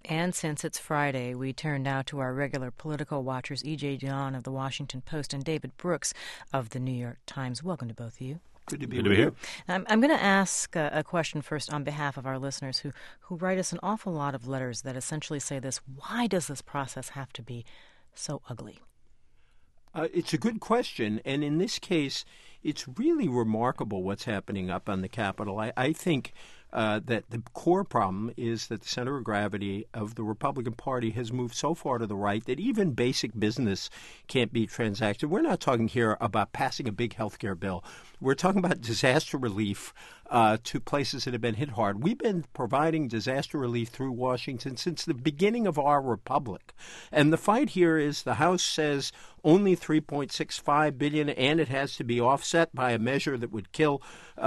And since it's Friday, we turn now to our regular political watchers, E.J. Dionne of The Washington Post and David Brooks of The New York Times. Welcome to both of you. Good to be here. I'm going to ask a question first on behalf of our listeners who write us an awful lot of letters that essentially say this: why does this process have to be so ugly? It's a good question, and in this case, it's really remarkable what's happening up on the Capitol. I think that the core problem is that the center of gravity of the Republican Party has moved so far to the right that even basic business can't be transacted. We're not talking here about passing a big health care bill. We're talking about disaster relief to places that have been hit hard. We've been providing disaster relief through Washington since the beginning of our republic. And the fight here is the House says only $3.65 billion, and it has to be offset by a measure that would kill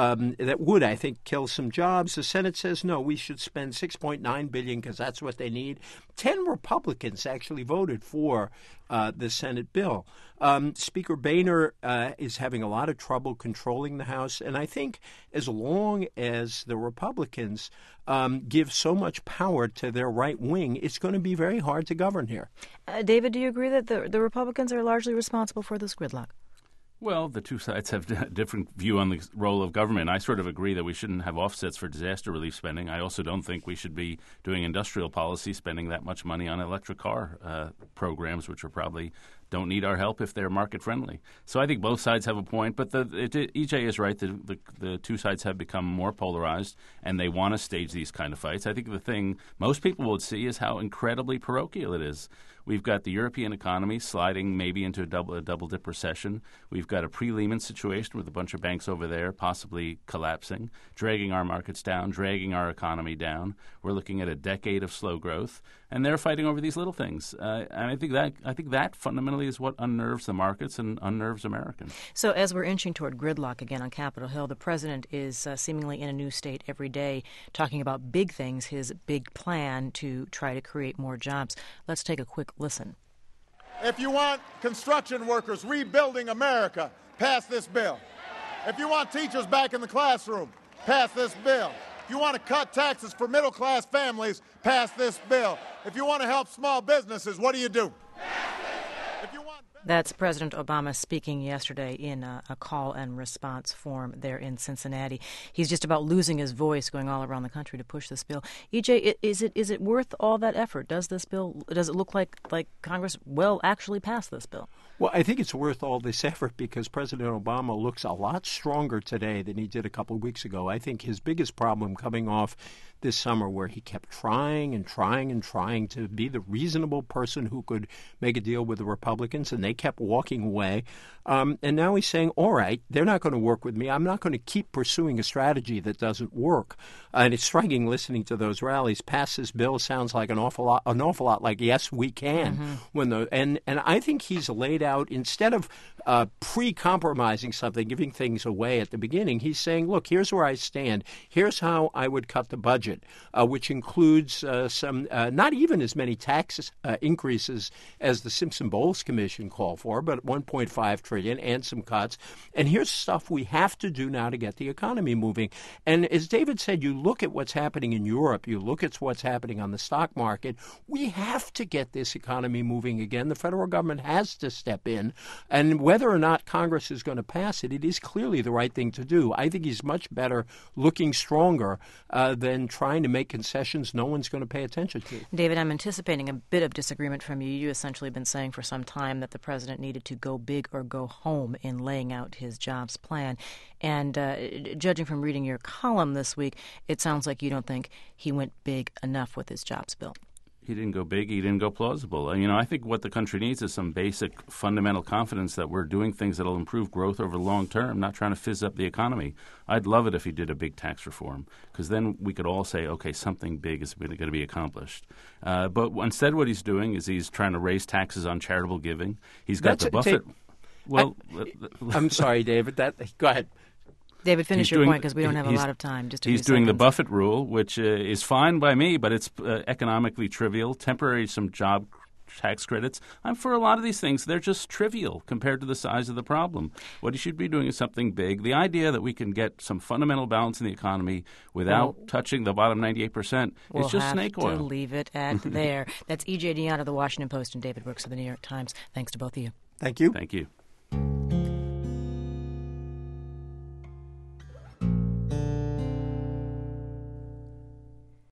some jobs. The Senate says, no, we should spend $6.9 billion because that's what they need. 10 Republicans actually voted for the Senate bill. Speaker Boehner is having a lot of trouble controlling the House, and I think as long as the Republicans give so much power to their right wing, it's going to be very hard to govern here. David, do you agree that the Republicans are largely responsible for this gridlock? Well, the two sides have a different view on the role of government. I sort of agree that we shouldn't have offsets for disaster relief spending. I also don't think we should be doing industrial policy, spending that much money on electric car programs, which are probably don't need our help if they're market friendly. So I think both sides have a point, but EJ is right. The two sides have become more polarized, and they want to stage these kind of fights. I think the thing most people would see is how incredibly parochial it is. We've got the European economy sliding maybe into a double-dip recession. We've got a pre-Lehman situation with a bunch of banks over there possibly collapsing, dragging our markets down, dragging our economy down. We're looking at a decade of slow growth, and they're fighting over these little things. And I think that fundamentally is what unnerves the markets and unnerves Americans. So as we're inching toward gridlock again on Capitol Hill, the president is seemingly in a new state every day, talking about big things, his big plan to try to create more jobs. Let's take a quick listen. If you want construction workers rebuilding America, pass this bill. If you want teachers back in the classroom, pass this bill. If you want to cut taxes for middle-class families, pass this bill. If you want to help small businesses, what do you do? That's President Obama speaking yesterday in a call and response forum there in Cincinnati. He's just about losing his voice going all around the country to push this bill. EJ, is it worth all that effort? Does it look like Congress will actually pass this bill? Well, I think it's worth all this effort because President Obama looks a lot stronger today than he did a couple of weeks ago. I think his biggest problem coming off this summer, where he kept trying to be the reasonable person who could make a deal with the Republicans, and they kept walking away. And now he's saying, all right, they're not going to work with me. I'm not going to keep pursuing a strategy that doesn't work. And it's striking listening to those rallies. Pass this bill sounds like an awful lot like yes, we can. And I think he's laid out, instead of pre-compromising something, giving things away at the beginning, he's saying, look, here's where I stand. Here's how I would cut the budget, which includes some not even as many tax increases as the Simpson-Bowles Commission called for, but $1.5 trillion and some cuts. And here's stuff we have to do now to get the economy moving. And as David said, you look at what's happening in Europe, you look at what's happening on the stock market. We have to get this economy moving again. The federal government has to step in. And whether or not Congress is going to pass it, it is clearly the right thing to do. I think he's much better looking stronger than trying to make concessions no one's going to pay attention to. David, I'm anticipating a bit of disagreement from you. You essentially have been saying for some time that the president needed to go big or go home in laying out his jobs plan. And judging from reading your column this week, it sounds like you don't think he went big enough with his jobs bill. He didn't go big. He didn't go plausible. I think what the country needs is some basic fundamental confidence that we're doing things that will improve growth over the long term, not trying to fizz up the economy. I'd love it if he did a big tax reform, because then we could all say, okay, something big is going to be accomplished. But instead what he's doing is he's trying to raise taxes on charitable giving. He's got the Buffett. I'm sorry, David. Go ahead. David, finish your point because we don't have a lot of time. He's doing the Buffett rule, which is fine by me, but it's economically trivial, temporary some job tax credits. I'm for a lot of these things. They're just trivial compared to the size of the problem. What you should be doing is something big. The idea that we can get some fundamental balance in the economy without touching the bottom 98% is just snake oil. We'll have to leave it at there. That's E.J. Dionne of the Washington Post and David Brooks of the New York Times. Thanks to both of you. Thank you. Thank you.